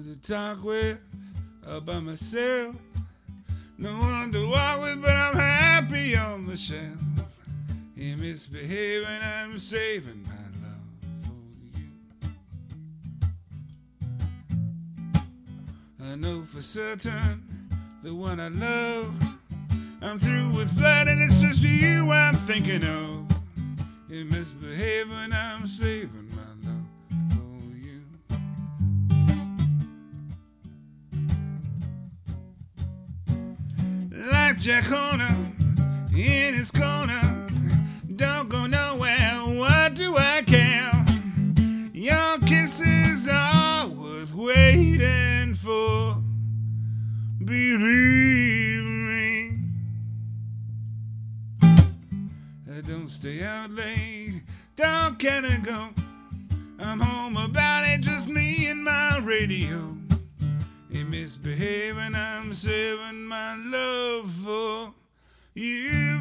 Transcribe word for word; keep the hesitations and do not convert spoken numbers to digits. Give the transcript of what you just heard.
to talk with all by myself. No one to walk with, but I'm happy on the shelf. Ain't misbehaving, I'm saving my love for you. I know for certain the one I love. I'm through with flirting, it's just you I'm thinking of. Ain't misbehaving, I'm saving my love for you. Like Jack Horner in his corner, don't go nowhere, what do I care? Your kisses are worth waiting for, believe me. Don't stay out late, don't get a go. I'm home about it, just me and my radio. Ain't misbehaving, I'm saving my love for you.